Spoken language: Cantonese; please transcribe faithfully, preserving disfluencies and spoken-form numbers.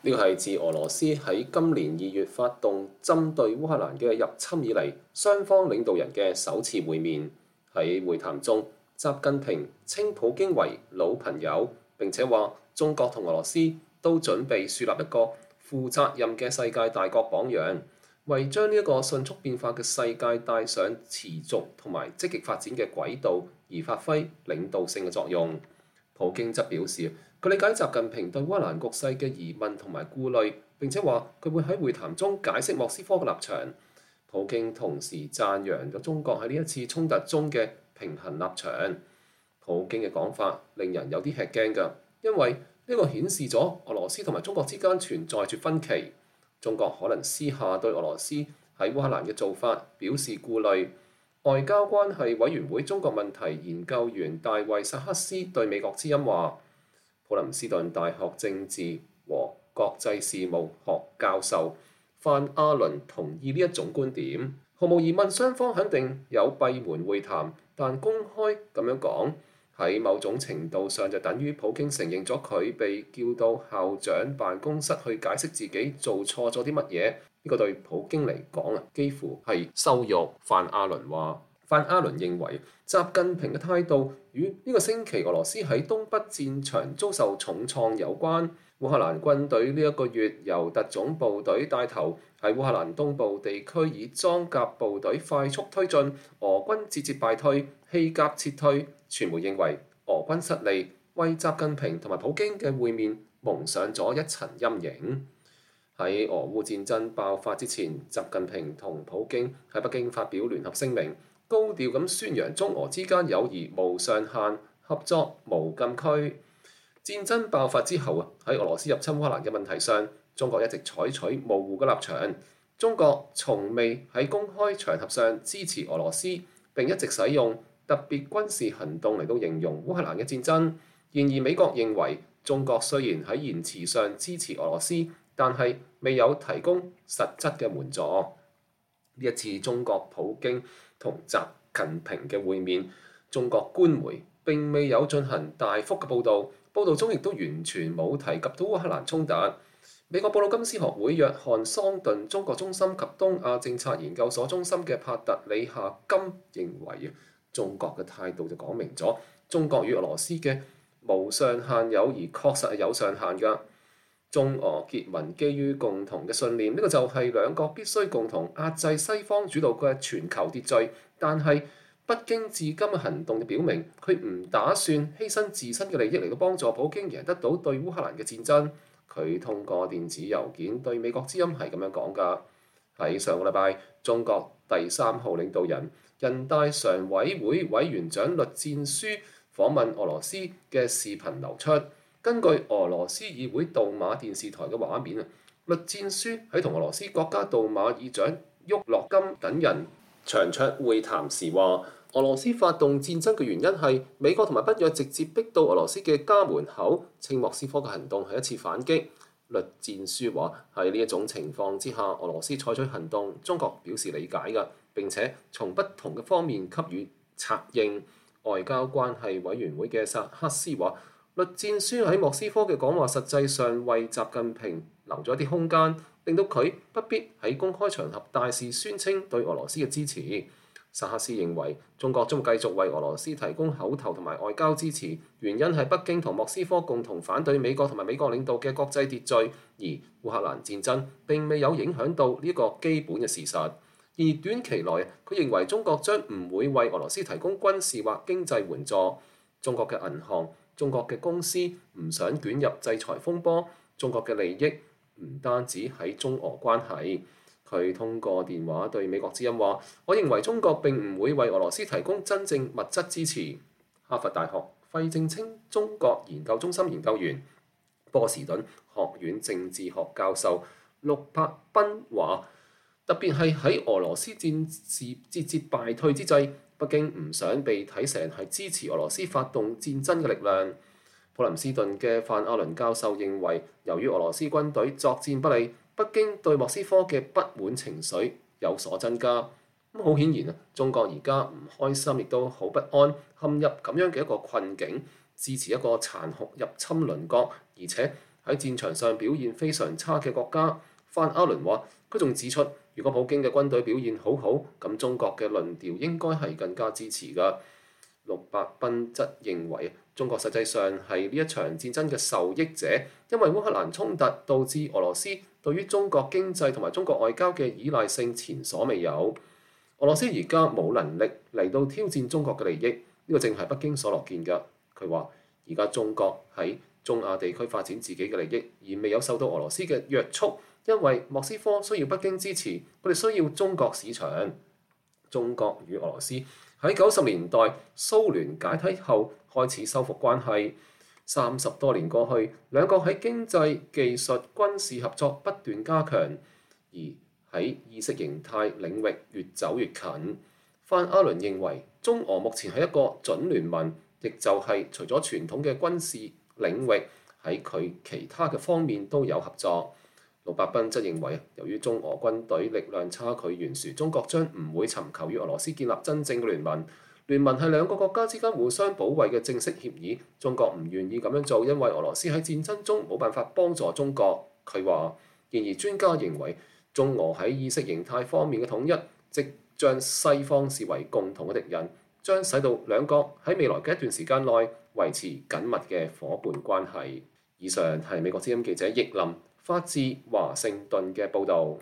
呢個係自俄羅斯喺今年二月發動針對烏克蘭嘅入侵以嚟，雙方領導人嘅首次會面。喺會談中，習近平稱普京為老朋友，並且話中國同俄羅斯都準備樹立一個負責任嘅世界大國榜樣，為將呢一個迅速變化嘅世界帶上持續同埋積極發展嘅軌道而發揮領導性嘅作用。普京則表示，佢理解習近平對烏克蘭局勢嘅疑問同埋顧慮，並且話佢會喺會談中解釋莫斯科嘅立場。普京同時讚揚咗中國喺呢一次衝突中嘅平衡立場。普京嘅講法令人有啲吃驚㗎，因為呢個顯示咗俄羅斯同埋中國之間存在住分歧。中國可能私下對俄羅斯喺烏克蘭嘅做法表示顧慮。外交關係委員會中國問題研究員大衛薩克斯對美國之音話，普林斯頓大學政治和國際事務學教授范阿倫同意呢一種觀點。毫無疑問，雙方肯定有閉門會談，但公開咁樣講，喺某種程度上就等於普京承認咗佢被叫到校長辦公室去解釋自己做錯咗啲乜嘢。呢個對普京嚟講啊，幾乎係羞辱。范阿倫話，范阿倫認為習近平嘅態度與呢個星期俄羅斯喺東北戰場遭受重創有關。烏克蘭軍隊呢一個月由特種部隊帶頭喺烏克蘭東部地區以裝甲部隊快速推進，俄軍節節敗退，棄甲撤退。傳媒認為俄軍失利，為習近平同埋普京嘅會面蒙上咗一層陰影。喺俄烏戰爭爆發之前，習近平同普京喺北京發表聯合聲明，高調咁宣揚中俄之間友誼無上限，合作無禁區。戰爭爆發之後啊，喺俄羅斯入侵烏克蘭嘅問題上，中國一直採取模糊嘅立場。中國從未喺公開場合上支持俄羅斯，並一直使用特別軍事行動嚟到形容烏克蘭嘅戰爭。然而美國認為中國雖然喺言辭上支持俄羅斯，但係未有提供實質嘅援助。呢一次中國普京同習近平嘅會面，中國官媒並未有進行大幅嘅報導，報導中亦都完全冇提及到烏克蘭衝突。美國布魯金斯學會約翰桑頓中國中心及東亞政策研究所中心嘅帕特里夏金認為，中國嘅態度就講明咗，中國與俄羅斯嘅無上限友誼確實係有上限㗎。中俄結盟基於共同嘅信念，呢個就係兩國必須共同壓制西方主導嘅全球秩序。但係北京至今嘅行動就表明，佢唔打算犧牲自身嘅利益嚟到幫助普京贏得到對烏克蘭嘅戰爭。佢通過電子郵件對美國之音係咁樣講㗎。喺上個禮拜，中國第三號領導人、人大常委會委員長栗戰書訪問俄羅斯嘅視頻流出。根據俄羅斯議會杜馬電視台嘅畫面啊，栗戰書喺同俄羅斯國家杜馬議長沃洛金等人長桌會談時話，俄羅斯發動戰爭嘅原因係美國同埋北約直接逼到俄羅斯嘅家門口，稱莫斯科嘅行動係一次反擊。栗戰書話，喺呢一種情況之下，俄羅斯採取行動，中國表示理解㗎，並且從不同嘅方面給予策應。外交關係委員會嘅薩克斯話，栗戰書喺莫斯科嘅講話實際上為習近平留咗一啲空間，令到佢不必喺公開場合大肆宣稱對俄羅斯嘅支持。薩克斯認為中國將會繼續為俄羅斯提供口頭同埋外交支持，原因係北京同莫斯科共同反對美國同埋美國領導嘅國際秩序，而烏克蘭戰爭並未有影響到呢一個基本嘅事實。而短期內，佢認為中國將唔會為俄羅斯提供軍事或經濟援助。中國嘅銀行、中國嘅公司唔想捲入制裁風波，中國嘅利益唔單止喺中俄關係。佢通過電話對美國之音話，我認為中國並唔會為俄羅斯提供真正物質支持。哈佛大學費正清中國研究中心研究員、波士頓學院政治學教授陸柏斌話，特別係喺俄羅斯戰事節節敗退之際，北京唔想被睇成係支持俄羅斯發動戰爭嘅力量。普林斯頓嘅范阿倫教授認為，由於俄羅斯軍隊作戰不利，北京對莫斯科嘅不滿情緒有所增加。咁好顯然啊，中國而家唔開心，亦都好不安，陷入咁樣嘅一個困境，支持一個殘酷入侵鄰國，而且喺戰場上表現非常差嘅國家。范阿倫話：佢仲指出，如果普京嘅軍隊表現好好，咁中國嘅論調應該係更加支持㗎。陸伯賓則認為，中國實際上係呢一場戰爭嘅受益者，因為烏克蘭衝突導致俄羅斯對於中國經濟同埋中國外交嘅依賴性前所未有。俄羅斯而家冇能力嚟到挑戰中國嘅利益，呢、這個正係北京所樂見㗎。佢話：而家中國喺中亞地區發展自己嘅利益，而未有受到俄羅斯嘅約束，因為莫斯科需要北京支持，佢哋需要中國市場。中國與俄羅斯喺九十年代蘇聯解體後開始修復關係，三十多年過去，兩國喺經濟、技術、軍事合作不斷加強，而喺意識形態領域越走越近。范阿倫認為，中俄目前係一個準聯盟，亦就係除咗傳統嘅軍事領域，喺佢其他嘅方面都有合作。陸伯賓則認為，由於中俄軍隊力量差距懸殊，中國將唔會尋求與俄羅斯建立真正嘅聯盟。聯盟係兩個國家之間互相保衛嘅正式協議，中國唔願意咁樣做，因為俄羅斯喺戰爭中冇辦法幫助中國。佢話：然而專家認為，中俄喺意識形態方面嘅統一，即將西方視為共同嘅敵人，將使到兩國喺未來嘅一段時間內維持緊密嘅伙伴關係。以上係美國之音記者易林發自華盛頓嘅報導。